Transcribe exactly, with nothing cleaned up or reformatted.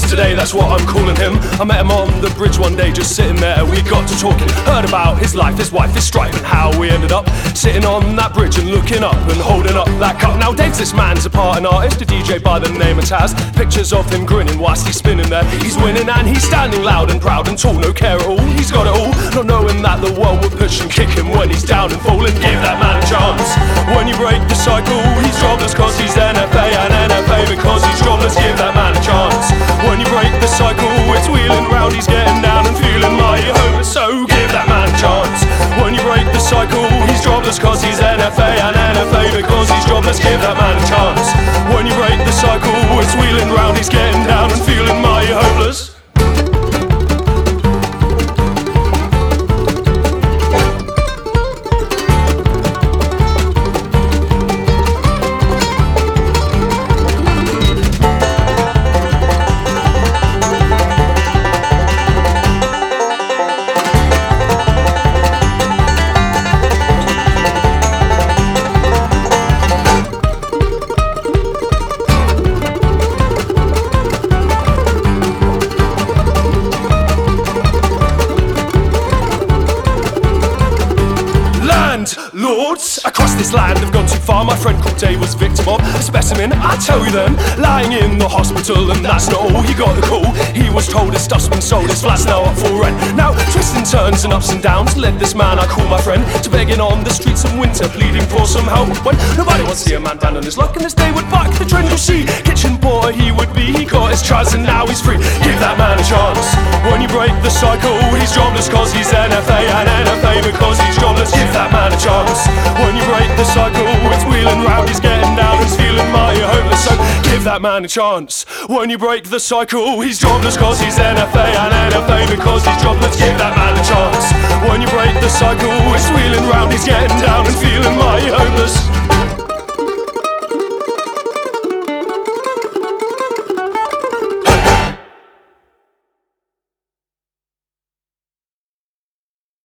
today, that's what I'm calling him. I met him on the bridge one day, just sitting there. We got to talking, heard about his life, his wife, his strife, and how we ended up sitting on that bridge and looking up and holding up that cup. Now Dave's this man's a part, an artist, a D J by the name of Taz. Pictures of him grinning whilst he's spinning there. He's winning and he's standing loud and proud and tall, no care at all. He's got it all, not knowing that the world will push and kick him when he's down and falling. Give that man a chance. When you break the cycle, he's jobless cause he's N F A, and N F A because he's jobless. Give that man a chance. When you break the cycle, it's wheeling round, he's getting down and feeling mighty hopeless. So give that man a chance. When you break the cycle, he's jobless cause he's N F A, and N F A because he's jobless. Give that man a chance. When you break the cycle, it's wheeling round, he's getting down and feeling mighty hopeless. Lords across this land have gone too far. My friend called Dave was victim of a specimen, I tell you then, lying in the hospital. And that's not all, he got the call. He was told his stuff's been sold, his flat's now up for rent. Now twists and turns and ups and downs led this man I call my friend to begging on the streets of winter, pleading for some help. When nobody wants to see a man down on his luck, and this day would bark the trend you'll see. Kitchen boy he would be, he got his chance and now he's free. Give that man a chance. When you break the cycle, he's jobless cause he's N F A, and N F A because he's jobless. Give that man a chance. When you break the cycle, it's wheeling round, he's getting down, he's feeling mighty hopeless. So give that man a chance. When you break the cycle, he's jobless cause he's N F A, and N F A because he's jobless. Give that man a chance. When you break the cycle, it's wheeling round, he's getting down and feeling mighty